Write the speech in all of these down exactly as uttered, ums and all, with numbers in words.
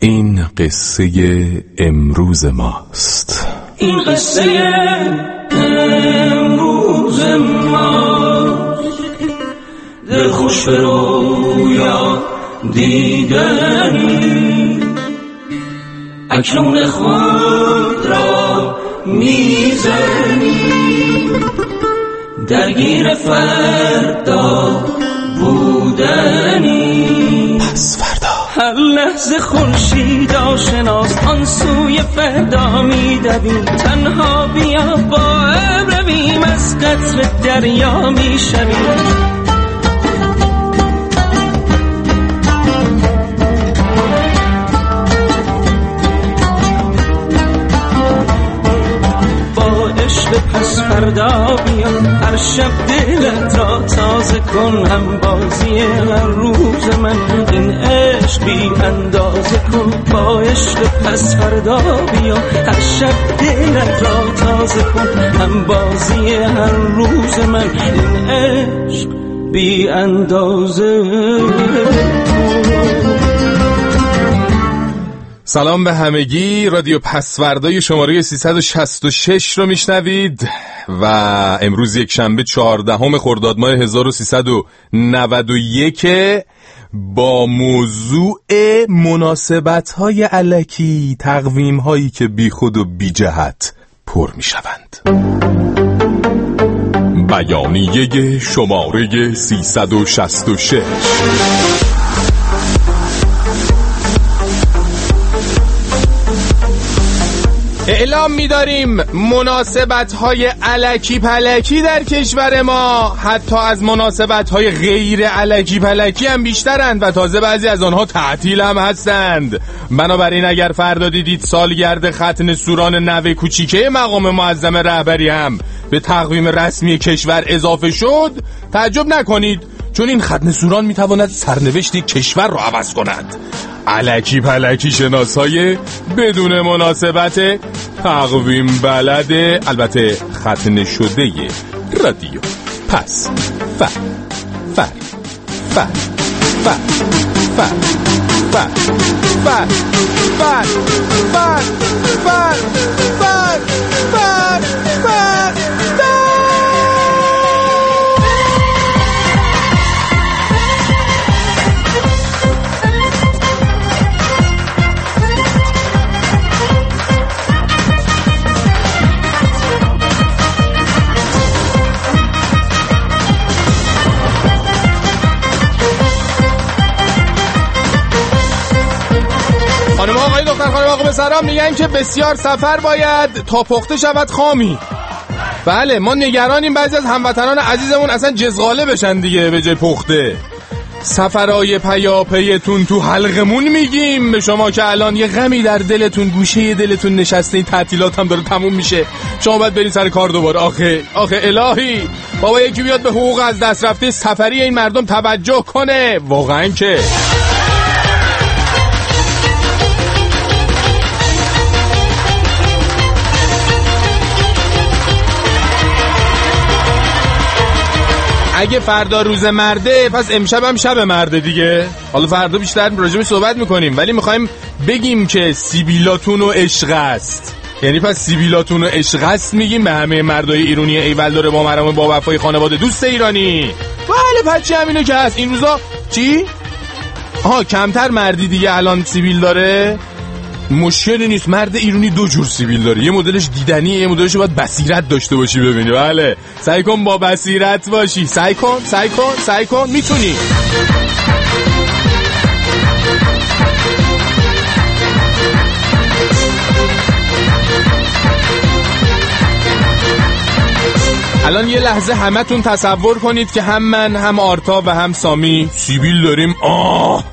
این قصه امروز ماست. این قصه امروز ماست. دل خوش به رویا دیدنی، اکنون خود را میزنی، درگیر فردا بودنی. پس فردا هر لحظه خورشید آشناست، آن سوی فردا میدویم. تنها بیا با ابر رویم، از قطر دریا میشویم. پس فردا بیا، هر شب دلت را تازه کن. هم بازی هر روز من، این عشق بی اندازه کن. با عشق پس فردا بیا، هر شب دلت را تازه کن. هم بازی هر روز من، این عشق بی اندازه کن. سلام به همگی. رادیو پسوردای شماره سیصد و شصت و شش رو میشنوید و امروز یک شنبه چهاردهم خرداد ماه هزار و سیصد و نود و یک با موضوع مناسبت‌های الکی، تقویم‌هایی که بی خود و بی جهت پر میشوند. بیانیه شماره سیصد و شصت و شش. اعلام می‌داریم مناسبت‌های الکی پلکی در کشور ما حتی از مناسبت‌های غیر الکی پلکی هم بیشترند و تازه بعضی از آنها تعطیل هم هستند. بنابراین اگر فردا دیدید سالگرد ختن سوران نوه کوچیکه مقام معظم رهبری هم به تقویم رسمی کشور اضافه شد، تعجب نکنید، چون این ختن سوران میتواند سرنوشت کشور را عوض کند. الکی پلکی شناسای بدون مناسبت تقویم بلده، البته ختنه شده رادیو پس فر فر فر فر فر فر فر فر فر فر فر فر فر خانم آقای دختر خانم آقا به سلام. میگن که بسیار سفر باید تا پخته شود خامی. بله ما نگرانیم بعضی از هموطنان عزیزمون اصلا جزغاله بشن دیگه به جای پخته. سفرهای پیاپیتون تو حلقمون میگیم به شما که الان یه غمی در دلتون، گوشه دلتون نشسته، این تعطیلات هم داره تموم میشه، شما باید برید سر کار دوباره. آخه آخه الهی بابا یکی بیاد به حقوق از دست رفته سفری این مردم توجه کنه. واقعا که اگه فردا روز مرده پس امشب هم شب مرده دیگه. حالا فردا بیشتر راجعش صحبت میکنیم، ولی میخوایم بگیم که سیبیلاتون و عشق است. یعنی پس سیبیلاتون و عشق است میگیم به همه مردای ایرانی ایول داره با مرام با وفای خانواده دوست ایرانی. بله بچه همینو که هست. این روزا چی؟ آها کمتر مردی دیگه الان سیبیل داره. مشکلی نیست، مرد ایرانی دو جور سیبیل داره، یه مدلش دیدنیه، یه مدلش باید بصیرت داشته باشی ببینی. بله سعی کن با بصیرت باشی، سعی کن سعی کن سعی کن میتونی. الان یه لحظه همتون تصور کنید که هم من هم آرتا و هم سامی سیبیل داریم. آه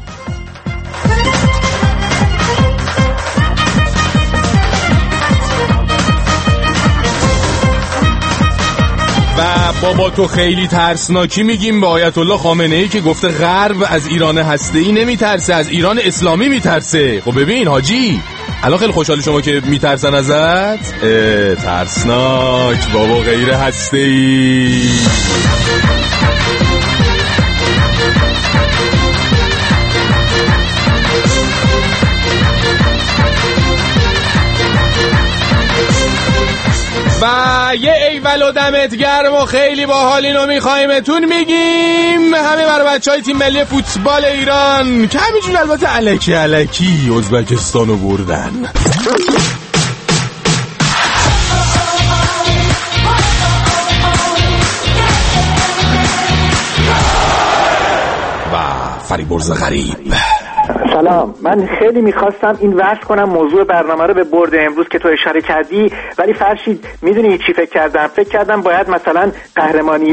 و بابا تو خیلی ترسناکی میگیم به آیت الله خامنه ای که گفته غرب از ایران هسته‌ای نمیترسه، از ایران اسلامی میترسه. خب ببین حاجی الان خیلی خوشحال شما که میترسن ازت. ترسناک بابا غیر هسته‌ای. ایول و دمت گرم و خیلی باحال اینو میخوایمتون میگیم همه برای بچهای تیم ملی فوتبال ایران که همینجور البته الکی الکی ازبکستانو بردن. و فریبرز غریب. سلام، من خیلی میخواستم این وصل کنم موضوع برنامه رو به برد امروز که تو اشاره کردی، ولی فرشید میدونی چی فکر کردم؟ فکر کردم باید مثلا قهرمانی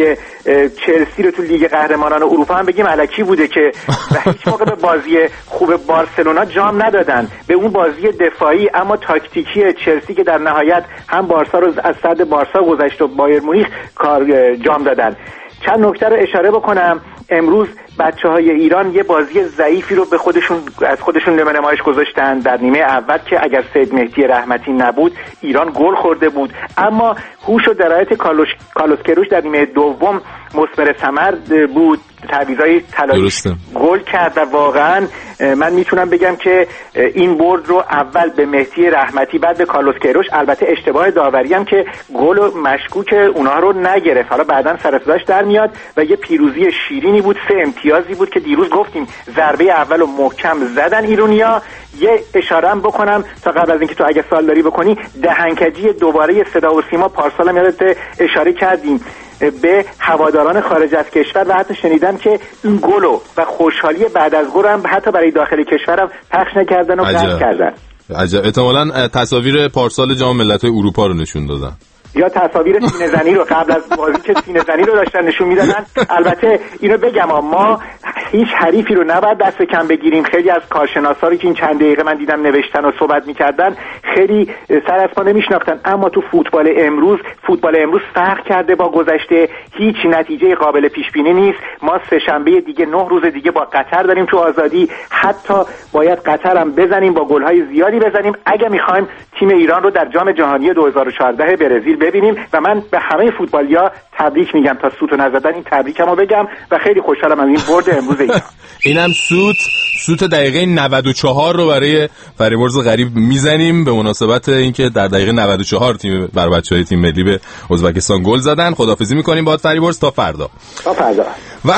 چلسی رو تو لیگ قهرمانان اروپا هم بگیم الکی بوده که هیچ موقع به بازی خوب بارسلونا جام ندادن، به اون بازی دفاعی اما تاکتیکی چلسی که در نهایت هم بارسا رو از صد بارسا گذشت و بایر مونیخ کار جام دادن. چند نکته رو اشاره بکنم. امروز بچه‌های ایران یه بازی ضعیفی رو به خودشون از خودشون به نمایش گذاشتن در نیمه اول که اگر سید مهدی رحمتی نبود ایران گل خورده بود، اما هوش و درایت کارلوس کارلوس کروش در نیمه دوم مثمر ثمر بود، تعویضای طلایی گل کرد و واقعا من میتونم بگم که این برد رو اول به مهدی رحمتی بعد به کارلوس کروش، البته اشتباه داوری هم که گل و مشکوک اونها رو نگرفت، حالا بعداً سر صداش در میاد و یه پیروزی شیرینی بود، سه امتیازی بود که دیروز گفتیم ضربه اول و محکم زدن ایرونیا. یه اشاره هم بکنم تا قبل از اینکه تو اگه سوال داری بکنی، دهنکجی دوباره صدا و سیما پارسال هم یادت اشاره کردیم به هواداران خارج از کشور و حتی شنیدم که این گلو و خوشحالی بعد از گل هم حتی برای داخل کشورم پخش نکردن و قطع کردن. عجب، احتمالاً تصاویر پارسال جام ملت‌های اروپا رو نشون دادن یا تصاویر سینه زنی رو قبل از بازی که سینه زنی رو داشتن نشون میدادن. البته اینو بگم ما هیچ حریفی رو نباید دست کم بگیریم. خیلی از کارشناسا رو که این چند دقیقه من دیدم نوشتن و صحبت میکردن خیلی سر از پا نمیشناختن، اما تو فوتبال امروز فوتبال امروز فرق کرده با گذشته، هیچ نتیجه قابل پیش بینی نیست. ما سه شنبه دیگه نه روز دیگه با قطر داریم تو آزادی، حتی باید قطر هم بزنیم، با گل‌های زیادی بزنیم اگه می‌خوایم تیم ایران رو در جام جهانی دو هزار و چهارده برزیل ببینیم. و من به همه فوتبالیا تبریک میگم، تا سوتو نزدن این تبریکمو بگم و خیلی خوشحالم از این برد امروز ایران. اینم سوت سوت دقیقه نود و چهار رو برای فریبرز غریب میزنیم به مناسبت اینکه در دقیقه نود و چهار تیم بر بچهای تیم ملی به ازبکستان گل زدن. خداحافظی میکنیم باهات فریبرز تا فردا. تا فردا. و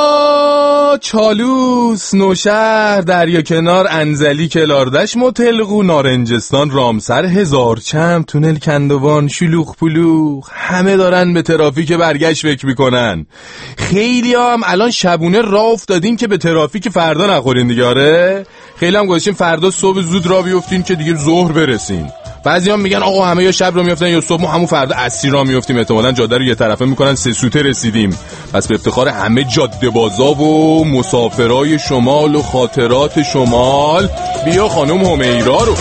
اما چالوس، نوشهر، دریا کنار، انزلی، کلاردش، متلقو، نارنجستان، رامسر، هزارچند، تونل کندوان، شلوغ پلوغ، همه دارن به ترافیک برگشت فکر میکنن. خیلی هم الان شبونه راه افتادین که به ترافیک فردا نخورین دیگه. آره خیلی هم گذاشتین فردا صبح زود راه بیفتین که دیگه ظهر برسین. بعضی هم میگن آقا همه یا شب رو میافتن یا صبح، ما همون فردا عصری را میافتیم، احتمالاً جاده رو یه طرفه میکنن، سه سوته رسیدیم. پس به افتخار همه جاده بازا و مسافرای شمال و خاطرات شمال، بیا خانم همیرا رو.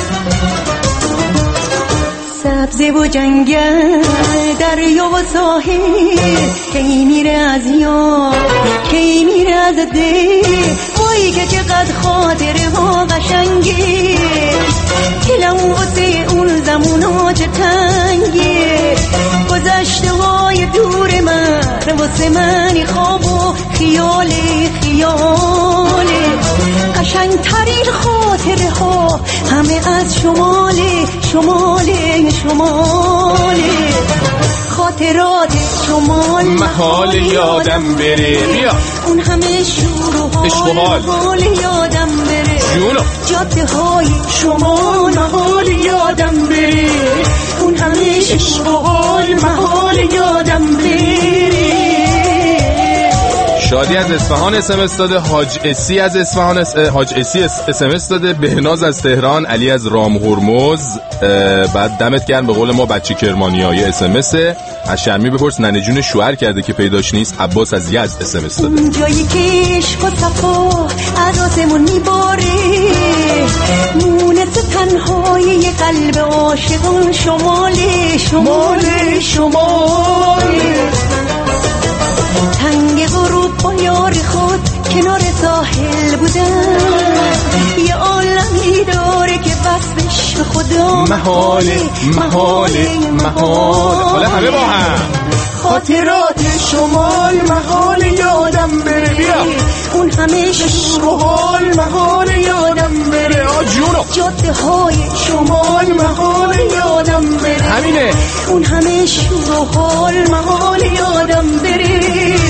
سبزه و جنگل، دریا و ساحل، کی میره از یاد، کی میره از دل، وای که چقدر خاطره ها قشنگه، دلم واسه اون زمونا چه تنگه، گذشته های دور من واسه منی خواب و خیاله خیاله، قشنگترین خاطره ها همه از شماله شماله شماله، خاطرات شمال محال یادم بره، بیا اون همه شور و حال محال یادم بره، جونو جاده های شمال محال یادم بره، اون همه عشق و حال محال یادم بره. شادی از اصفهان اس ام اس داده، حاج اسی از اصفهان اس... حاج اسی اس ام اس داده، بهناز از تهران، علی از رام هرمز، بعد دمت گرم به قول ما بچه کرمانیای اس ام اس. از شرمی بپرس ننه جون شوهر کرده که پیداش نیست. عباس از یزد اس ام اس داده. جایی که عشق و صفا از آسمون میباره، مونس تنهای قلب عاشقان شماله شماله شماله، تنگ غروب با یار خود کنار ساحل بودن، یه عالمی داره که وصفش به خدا محاله محاله محاله. حالا همه با هم خاطرات شمال محال یادم بره، بیا اون همه عشق و حال محال یادم بره، آ جونو جاده های شمال محال یادم بره، همینه اون همه شور و حال محال یادم بره.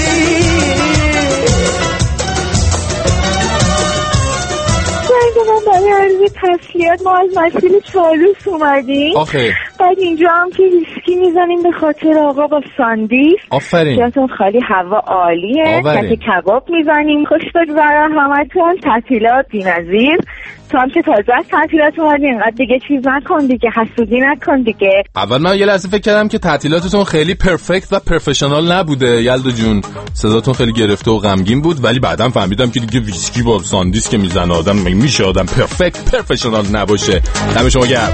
من برای عرض تسلیت ما از مسئول چالوس اومدیم. آخه بعد اینجا هم که ویسکی میزنیم به خاطر آقا با ساندیس. آفرین. جاتون خالی، هوا عالیه. کت کباب میزنیم. خوش بگذره همتون. تعطیلات بی‌نظیر. تو هم که تازه از تعطیلات اومدی اینقدر دیگه چیز نکن دیگه، حسودی نکن دیگه. اول من یه لحظه فکر کردم که تعطیلاتتون خیلی پرفکت و پرفشنال نبوده یلدا جون، صداتون خیلی گرفته و غمگین بود، ولی بعدم فهمیدم که دیگه ویسکی با ساندیس که میزنه آدم میشه آدم پرفکت پرفشنال نباشه. دم شما گرم.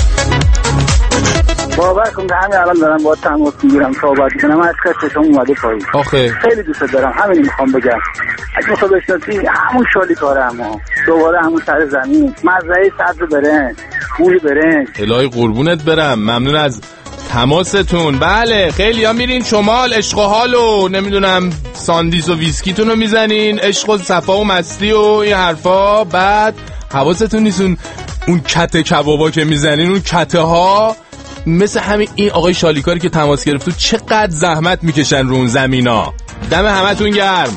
باور کن که همین الان دارم با تماس میگیرم صحبت میکنم، از کسشم اومده پایین. آخه خیلی دوست دارم، همین میخوام بگم اگه میخوای بشناسی همون شالی کاره، اما دوباره همون سر زمین، مزرعه سبز برنج، بوی برنج. الهی قربونت برم، ممنون از تماستون. بله خیلی ها میرین شمال، عشق و حال و نمیدونم ساندیس و ویسکیتون رو میزنین، عشق و صفا و مستی و این حرفا، بعد حواستون نیستون اون کته کبابا که میزنین، اون کته ها مثل همین این آقای شالیکاری که تماس گرفت چقدر زحمت میکشن رو اون زمینا. دم همتون گرم.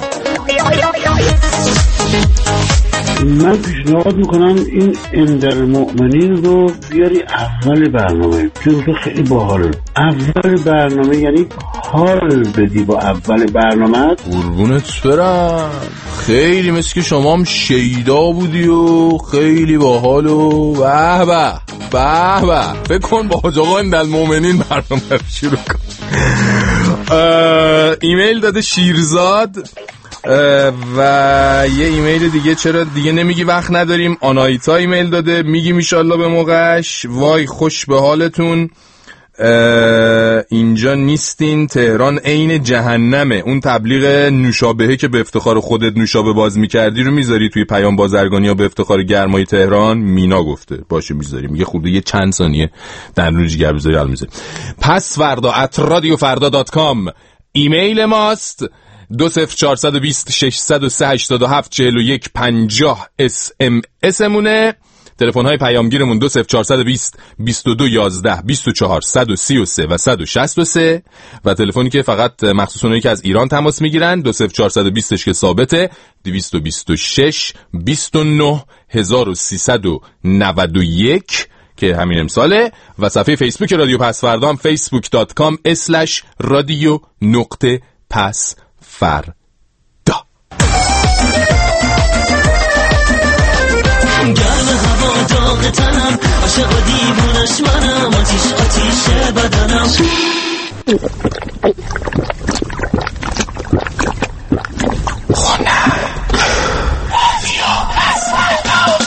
من پیشنهاد میکنم این اندر مؤمنین رو بیاری اول برنامه، چون که خیلی باحاله. اول برنامه یعنی حال بدی با اول برنامه. قربونت برم، خیلی مثل که شما هم شیدا بودی و خیلی باحال و به به به به. فکر کن با حاج آقا اندر مؤمنین برنامه رو شروع کن. ایمیل داده شیرزاد و یه ایمیل دیگه، چرا دیگه نمیگی وقت نداریم. آنایتا ایمیل داده، میگی ایشالله به موقعش. وای خوش به حالتون، اینجا نیستین، تهران عین جهنمه. اون تبلیغ نوشابهه که به افتخار خودت نوشابه باز میکردی رو میذاری توی پیام بازرگانی یا به افتخار گرمای تهران؟ مینا گفته باشه میذاریم. میگه خورده یه چند ثانیه در رو جگر بذاری حال میذاری. پس فردا ات رادیو فردا دات کام ایمیل ماست. دو صفر چهارصد و بیست ششصد و سه هشتاد و هفت چهل و یک پنجاه اس ام اسمونه. تلفن های پیامگیرمون دو صفر چهارصد و بیست بیست و دو یازده بیست و چهار صد و سی و سه و صد و شصت و سه و تلفنی که فقط مخصوص اونایی که از ایران تماس میگیرن دو صفر چهارصد و بیست که ثابته دویست و بیست و شش بیست و نه هزار و سیصد و نود و یک که همین امساله. و صفحه فیسبوک رادیو پس فردا هم فیسبوک دات کام اسلش رادیو نقطه پس فردا. گرم هوا داغ تنم، عاشق و دیوونش منم، آتیش آتیش بدنم. خونم رادیو پس فردا.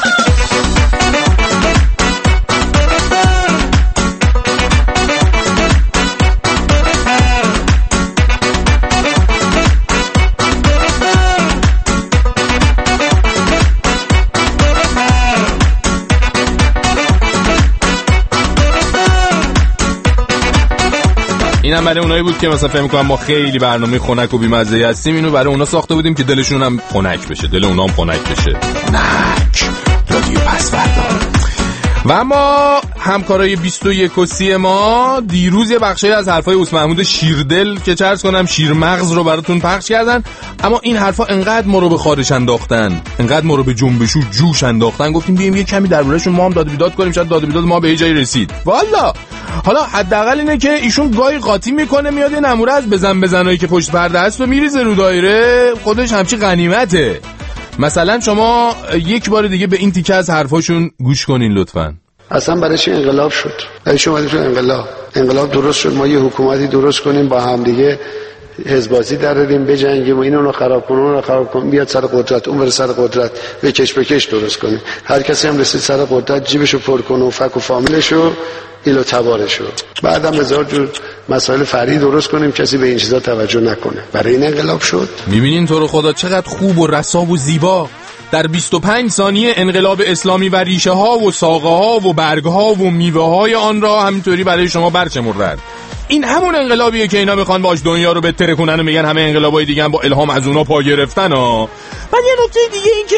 اینم برای اونایی بود که مثلا فهم می‌کنم ما خیلی برنامه خنک و بی‌مزه هستیم، اینو برای اونا ساخته بودیم که دلشون هم خنک بشه، دل اونا هم خنک بشه. خنک رادیو پس فردا. و اما همکارای بیست و یک و سی ما دیروز یه بخشی از حرفای اوس محمود شیردل که چرس کنم شیرمغز رو براتون پخش کردن، اما این حرفا انقدر ما رو به خارش انداختن، انقدر ما رو به جنبش و جوش انداختن، گفتیم بیایم یه کمی درباره‌شون ما هم داد و بیداد کنیم، شاید داد و بیداد ما به جایی رسید. والا حالا حداقل اینه که ایشون گاهی قاطی میکنه، میاد یه نمونه از بزن بزنایی که پشت پرده است و میریزه رو دایره، خودش همچی غنیمته. مثلا شما یک بار دیگه به این تیکه از حرفاشون گوش کنین لطفاً. اصلا برای چی انقلاب شد؟ برای چی اومدیم تو انقلاب؟ انقلاب درست شد ما یه حکومتی درست کنیم با هم دیگه حزبازی دراریم بجنگیم و اینو رو خراب کنیم اون رو خراب کنیم، بیاد سر قدرت اون بره سر قدرت، بکش بکش درست کنیم. هر کسی هم رسید سر قدرت جیبشو پر کنه و فک و فامیلشو ایلو تبارشو، بعدم هزار جور مسائل فرعی درست کنیم کسی به این چیزا توجه نکنه. برای این انقلاب شد. میبینین تو رو خدا چقدر خوب و رسا و زیبا در بیست و پنج ثانیه انقلاب اسلامی و ریشه ها و ساقه ها و برگ ها و میوه های آن را همینطوری برای شما برچمردن. این همون انقلابیه که اینا میخوان باش دنیا رو بتره کنن و میگن همه انقلابای دیگه هم با الهام از اونا پا گرفتن ها. بعد یه نکته دیگه این که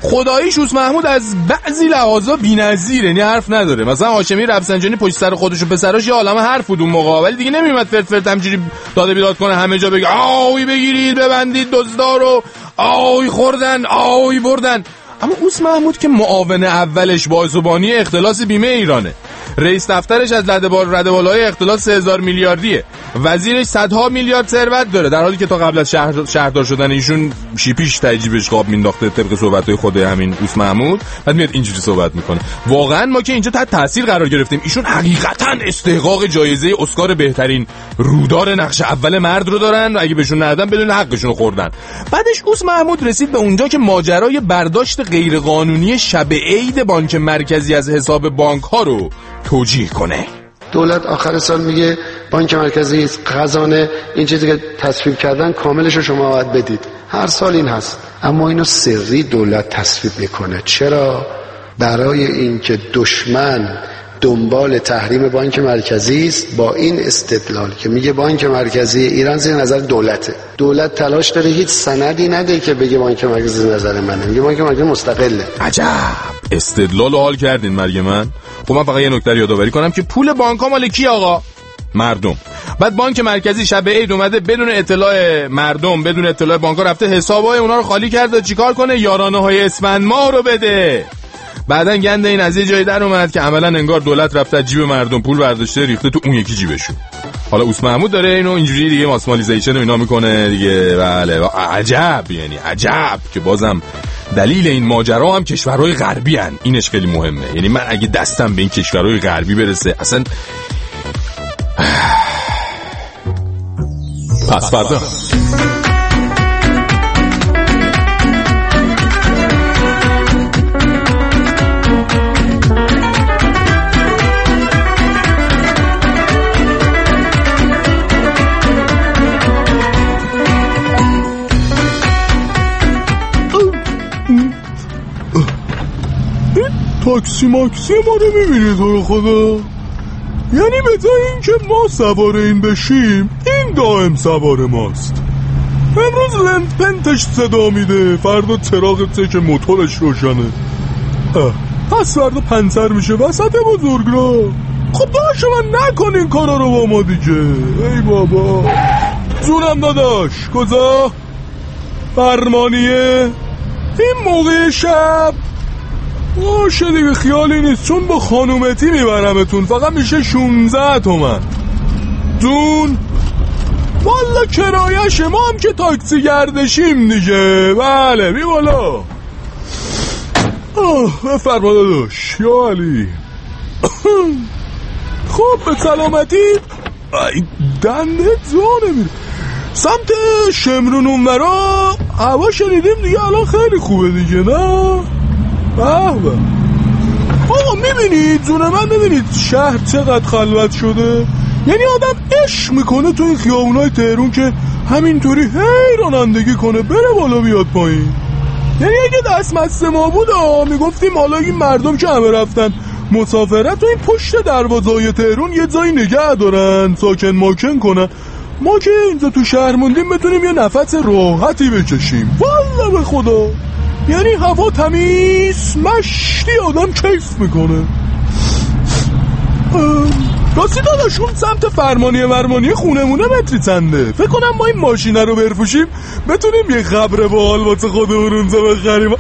خداییش اوس محمود از بعضی لحاظا بی‌نظیره، یعنی حرف نداره. مثلا هاشمی رفسنجانی پشت سر خودش و پسراش یه عالمه حرف بود اون موقع، ولی دیگه نمیومد فرت فرت همجوری داده بیداد کنه همه جا بگه آوی بگیرید ببندید دزدارو، آوی خوردن آوی بردن. اما اوس محمود که معاون اولش بازرگانی اختلاس بیمه ایرانه، رئیس دفترش از ردبال ردبالای اختلاس سه هزار میلیاردیه، وزیرش صدها میلیارد ثروت داره، در حالی که تا قبل از شهر شهردار شدن ایشون شیپیش تجیبش قاب مینداخته طبق صحبت‌های خود همین اوس محمود، بعد میاد اینجوری صحبت میکنه. واقعا ما که اینجا تحت تاثیر قرار گرفتیم. ایشون حقیقتا استحقاق جایزه اسکار بهترین رودار نقش اول مرد رو دارن و اگه بهشون ندادن بدون حقشون خوردن. بعدش اوس محمود رسید به اونجا که ماجرای برداشت غیرقانونی شب عید بانک مرکزی از حساب بانک ها رو توجیه کنه. دولت آخر سال میگه بانک مرکزی خزانه این چیزی که تصویب کردن کاملش رو شما باید بدید. هر سال این هست، اما اینو سری دولت تصویب میکنه. چرا؟ برای اینکه دشمن دنبال تحریم بانک مرکزی است با این استدلال که میگه بانک مرکزی ایران زیر نظر دولته. دولت تلاش داره هیچ سندی نده که بگه بانک مرکزی نظر منه، میگه بانک مرکزی مستقله. عجب استدلال حال کردین مرگ من. خب من فقط یه نکته یادآوری کنم که پول بانک‌ها مال کی آقا؟ مردم. بعد بانک مرکزی شب عید اومده بدون اطلاع مردم، بدون اطلاع بانک‌ها رفته حسابای اونا رو خالی کرده. چیکار کنه؟ یارانه‌های اسفند ماه رو بده. بعدن گنده این از یه جایی در اومد که عملا انگار دولت رفته جیب مردم پول برداشته ریخته تو اون یکی جیبشون. حالا اوس محمود داره اینو اینجوری دیگه ماسمالیزیشن و اینا میکنه دیگه. بله عجب، یعنی عجب که بازم دلیل این ماجرا هم کشورهای غربی هن. اینش خیلی مهمه. یعنی من اگه دستم به این کشورهای غربی برسه اصلا پس فردا تاکسی ماکسی ما رو میبینی تو رو خدا؟ یعنی به جای این که ما سوار این بشیم این دائم سوار ماست. امروز لند پنتش صدا میده، فردا چراغ تک موتورش روشنه، پس فردا پنچر میشه وسط بزرگراه. خب داشت من نکن این کارا رو با ما دیگه. ای بابا جونم داداش کجا؟ فرمانیه این موقع شب باشه دیگه، خیالی نیست، چون با خانومتی میبرمتون، فقط میشه شونزده تومن دون. والا کرایشه، ما هم که تاکسی گردشیم دیگه. بله بی بالا. بفرما داداش یا علی. خب به سلامتی. ای دنده جا نمیره. سمت شمرون اونورا هوا شنیدیم دیگه الان خیلی خوبه دیگه نه؟ بابا آقا میبینید جون من، میبینید شهر چقدر خلوت شده؟ یعنی آدم عشق میکنه تو این خیابونای تهرون که همینطوری هی رانندگی کنه بره بالا بیاد پایین. یعنی اگه دستمزد ما بود میگفتیم حالا این مردم که همه رفتن مسافرت تو این پشت دروازه‌های تهرون یه جایی نگه دارن ساکن ماکن کنن، ما که اینجا تو شهر موندیم بتونیم یه نفس راحتی بکشیم. والله به خدا یعنی هوا تمیز مشتی آدم کیف میکنه. راستی داداشون سمت فرمانیه ورمانیه خونمونه متری چنده؟ فکر کنم ما این ماشینه رو برفوشیم بتونیم یه خبره باحال واسه خودمون اونجا بخریم.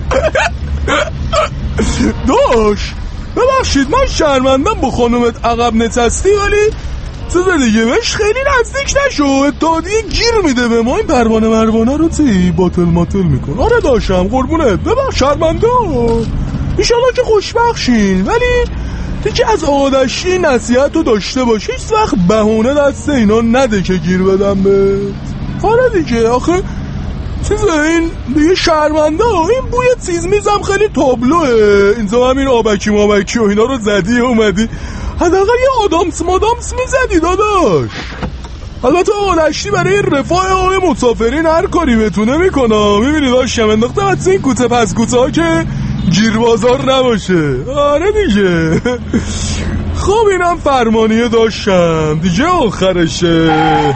داش ببخشید من شرمندم با خانومت عقب نشستی، ولی چیز دیگه بهش خیلی نزدیک نشو، اتحادیه گیر میده به ما. این پروانه مروانه رو چی باطل ماتل میکن. آره داشتم قربونت ببخش شرمنده ایشالا که خوشبخشین، ولی دیگه از آدشی نصیحت رو داشته باش، هیچ وقت بهونه دست اینا نده که گیر بدم بهت. آره دیگه آخه چیز این دیگه شرمنده. این بوی چیز میزم خیلی تابلوه، اینجا همین آبکی مابکی و اینا رو زدی اومدی حداقل یه آدامس مادامس میزدی داداش. البته آدشتی برای رفاه آقای مسافرین هر کاری بتونه میکنه. میبینی داشتم انداخته حدث این کوته پس کوته ها که گیر بازار نباشه. آره دیگه. خب اینم فرمانیه داشتم دیگه آخرشه.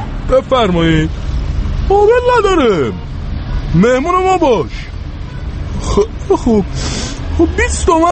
بفرمایید. قابل نداره مهمون ما باش. خب خب بیست تومن